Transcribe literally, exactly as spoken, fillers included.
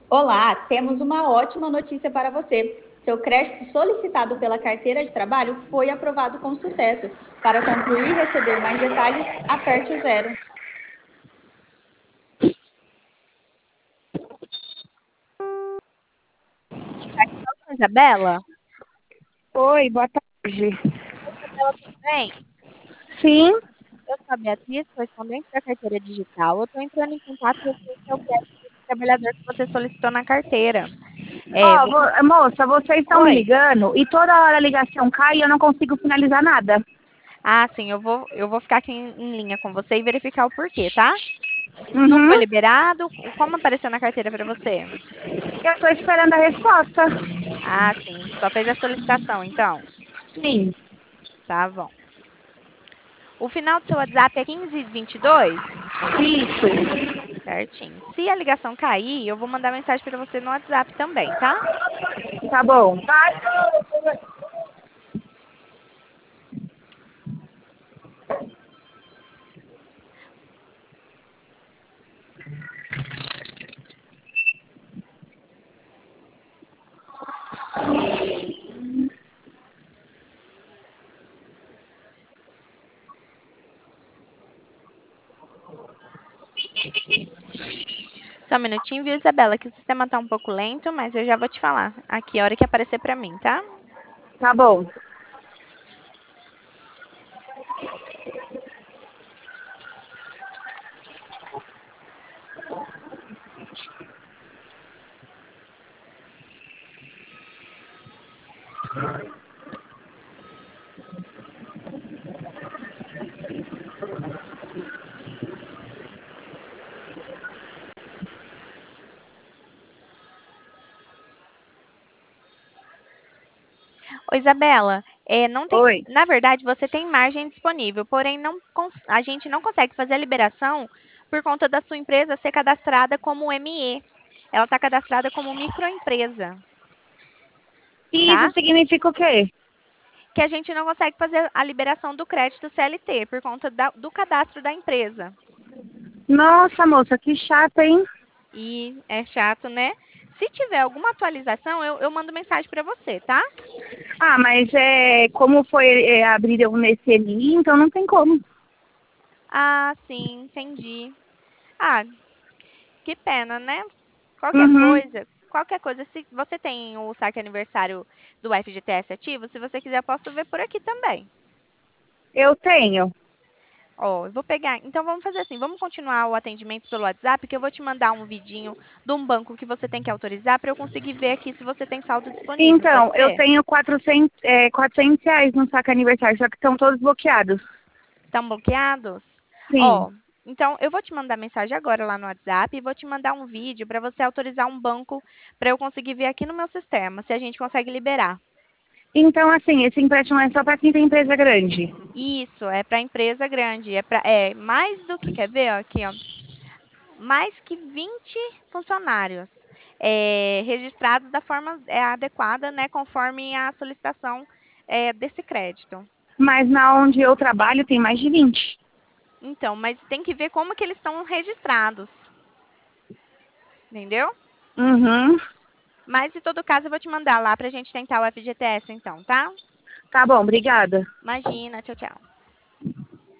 Olá, temos uma ótima notícia para você. Seu crédito solicitado pela carteira de trabalho foi aprovado com sucesso. Para concluir e receber mais detalhes, aperte o zero. Isabela? Oi, boa tarde. Isabela, tudo bem? Sim. Eu sou a Beatriz, correspondente da carteira digital. Eu estou entrando em contato referente ao crédito do trabalhador que você solicitou na carteira. É, Ó, vo- vo- moça, vocês estão me Oi. ligando e toda hora a ligação cai e eu não consigo finalizar nada. Ah, sim, eu vou, eu vou ficar aqui em, em linha com você e verificar o porquê, tá? Não foi Uhum. liberado? Como apareceu na carteira para você? Eu estou esperando a resposta. Ah, sim, só fez a solicitação, então. Sim. Tá bom. O final do seu WhatsApp é quinze vinte e dois? Isso. Certinho. Se a ligação cair, eu vou mandar mensagem para você no WhatsApp também, tá? Tá bom. Só um minutinho, viu, Isabela? Que o sistema tá um pouco lento, mas eu já vou te falar aqui a hora que aparecer para mim, tá? Tá bom. Ô, Isabela, é, não tem, Oi. na verdade, você tem margem disponível, porém não, cons- a gente não consegue fazer a liberação por conta da sua empresa ser cadastrada como M E. Ela está cadastrada como microempresa, E isso tá? significa o quê? Que a gente não consegue fazer a liberação do crédito C L T por conta da- do cadastro da empresa. Nossa, moça, que chato, hein? E é chato, né? Se tiver alguma atualização, eu, eu mando mensagem para você, tá? Ah, mas é como foi é, abriram nesse ali, então não tem como. Ah, sim, entendi. Ah, que pena, né? Qualquer Uhum. coisa, qualquer coisa, se você tem o saque aniversário do F G T S ativo, se você quiser, eu posso ver por aqui também. Eu tenho. Ó, eu vou pegar. Então vamos fazer assim, vamos continuar o atendimento pelo WhatsApp, que eu vou te mandar um vidinho de um banco que você tem que autorizar para eu conseguir ver aqui se você tem saldo disponível, pode Então, eu ser? tenho quatrocentos, é, quatrocentos reais no saco aniversário, só que estão todos bloqueados. Estão bloqueados? Sim. Ó, então eu vou te mandar mensagem agora lá no WhatsApp e vou te mandar um vídeo para você autorizar um banco para eu conseguir ver aqui no meu sistema, se a gente consegue liberar. Então, assim, esse empréstimo é só para quem tem empresa grande. Isso, é para empresa grande, é para é mais do que, quer ver, ó, aqui, ó, mais que vinte funcionários é, registrados da forma é, adequada, né, conforme a solicitação é, desse crédito. Mas na onde eu trabalho tem mais de vinte. Então, mas tem que ver como que eles estão registrados, entendeu? Uhum. Mas, em todo caso, eu vou te mandar lá para a gente tentar o F G T S, então, tá? Tá bom, obrigada. Imagina, tchau, tchau.